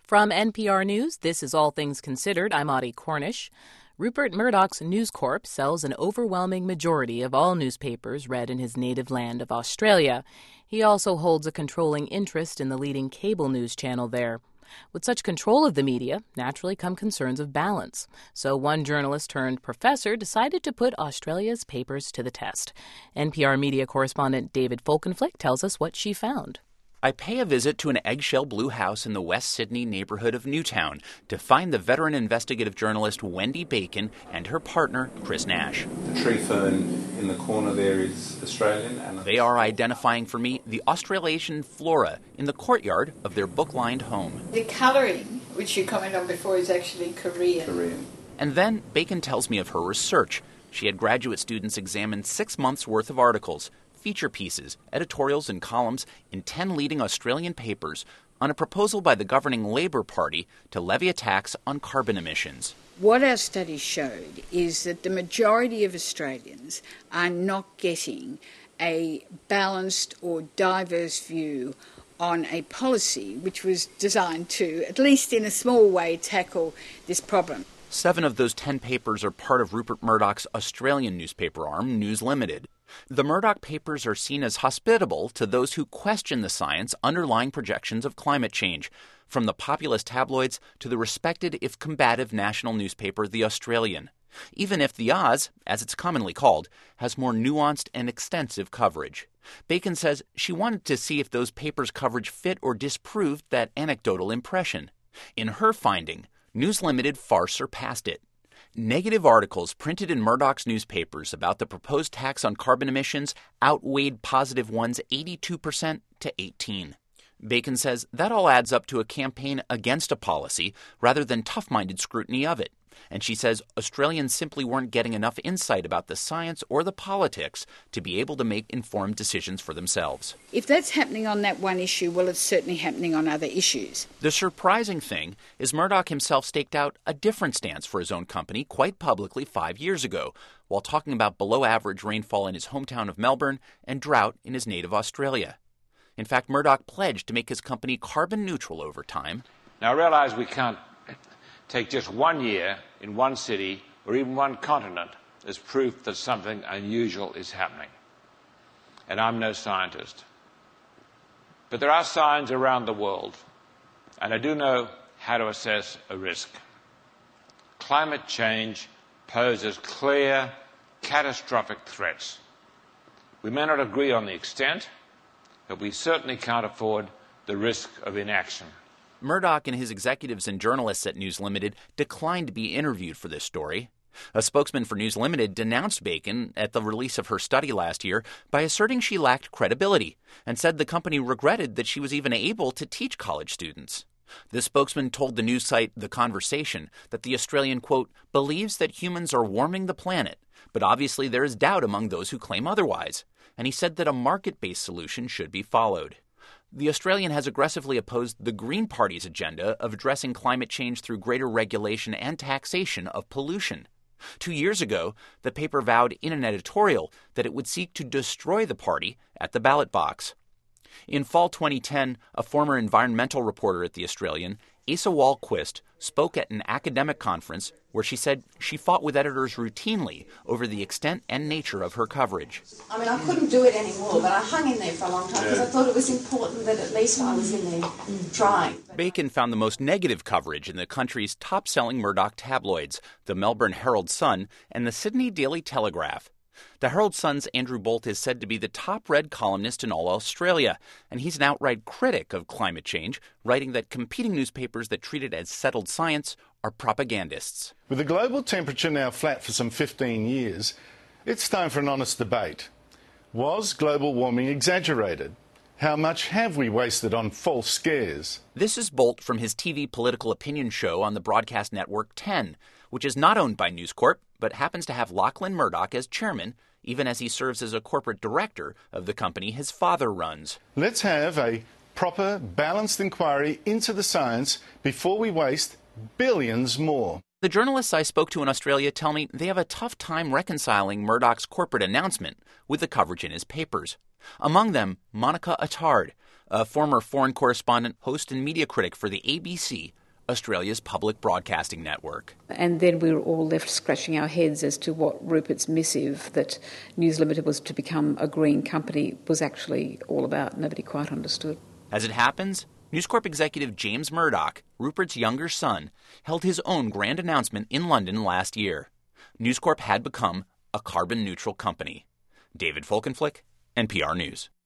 From NPR News, this is All Things Considered. I'm Audie Cornish. Rupert Murdoch's News Corp sells an overwhelming majority of all newspapers read in his native land of Australia. He also holds a controlling interest in the leading cable news channel there. With such control of the media, naturally come concerns of balance. So one journalist turned professor decided to put Australia's papers to the test. NPR media correspondent David Folkenflik tells us what she found. I pay a visit to an eggshell blue house in the West Sydney neighborhood of Newtown to find the veteran investigative journalist Wendy Bacon and her partner, Chris Nash. The tree fern in the corner there is Australian. And they are identifying for me the Australasian flora in the courtyard of their book-lined home. The colouring, which you commented on before, is actually Korean. And then Bacon tells me of her research. She had graduate students examine 6 months' worth of articles, feature pieces, editorials, and columns in 10 leading Australian papers on a proposal by the governing Labor Party to levy a tax on carbon emissions. What our study showed is that the majority of Australians are not getting a balanced or diverse view on a policy which was designed to, at least in a small way, tackle this problem. 7 of those 10 papers are part of Rupert Murdoch's Australian newspaper arm, News Limited. The Murdoch papers are seen as hospitable to those who question the science underlying projections of climate change, from the populist tabloids to the respected, if combative, national newspaper, The Australian, even if the Oz, as it's commonly called, has more nuanced and extensive coverage. Bacon says she wanted to see if those papers' coverage fit or disproved that anecdotal impression. In her finding, News Limited far surpassed it. Negative articles printed in Murdoch's newspapers about the proposed tax on carbon emissions outweighed positive ones 82% to 18%. Bacon says that all adds up to a campaign against a policy rather than tough-minded scrutiny of it. And she says Australians simply weren't getting enough insight about the science or the politics to be able to make informed decisions for themselves. If that's happening on that one issue, well, it's certainly happening on other issues. The surprising thing is Murdoch himself staked out a different stance for his own company quite publicly 5 years ago, while talking about below-average rainfall in his hometown of Melbourne and drought in his native Australia. In fact, Murdoch pledged to make his company carbon neutral over time. Now, I realize we can't take just 1 year in one city or even one continent as proof that something unusual is happening. And I'm no scientist. But there are signs around the world, and I do know how to assess a risk. Climate change poses clear, catastrophic threats. We may not agree on the extent, but we certainly can't afford the risk of inaction. Murdoch and his executives and journalists at News Limited declined to be interviewed for this story. A spokesman for News Limited denounced Bacon at the release of her study last year by asserting she lacked credibility and said the company regretted that she was even able to teach college students. The spokesman told the news site The Conversation that the Australian, quote, believes that humans are warming the planet, but obviously there is doubt among those who claim otherwise. And he said that a market-based solution should be followed. The Australian has aggressively opposed the Green Party's agenda of addressing climate change through greater regulation and taxation of pollution. 2 years ago, the paper vowed in an editorial that it would seek to destroy the party at the ballot box. In fall 2010, a former environmental reporter at The Australian, Asa Wahlquist, spoke at an academic conference where she said she fought with editors routinely over the extent and nature of her coverage. I mean, I couldn't do it anymore, but I hung in there for a long time because I thought it was important that at least I was in there trying. Bacon found the most negative coverage in the country's top-selling Murdoch tabloids, the Melbourne Herald Sun and the Sydney Daily Telegraph. The Herald Sun's Andrew Bolt is said to be the top-read columnist in all Australia, and he's an outright critic of climate change, writing that competing newspapers that treat it as settled science are propagandists. With the global temperature now flat for some 15 years, it's time for an honest debate. Was global warming exaggerated? How much have we wasted on false scares? This is Bolt from his TV political opinion show on the broadcast network 10, which is not owned by News Corp, but happens to have Lachlan Murdoch as chairman, even as he serves as a corporate director of the company his father runs. Let's have a proper, balanced inquiry into the science before we waste billions more. The journalists I spoke to in Australia tell me they have a tough time reconciling Murdoch's corporate announcement with the coverage in his papers. Among them, Monica Attard, a former foreign correspondent, host and media critic for the ABC, Australia's public broadcasting network. And then we were all left scratching our heads as to what Rupert's missive that News Limited was to become a green company was actually all about. Nobody quite understood. As it happens, News Corp executive James Murdoch, Rupert's younger son, held his own grand announcement in London last year. News Corp had become a carbon-neutral company. David Folkenflik, NPR News.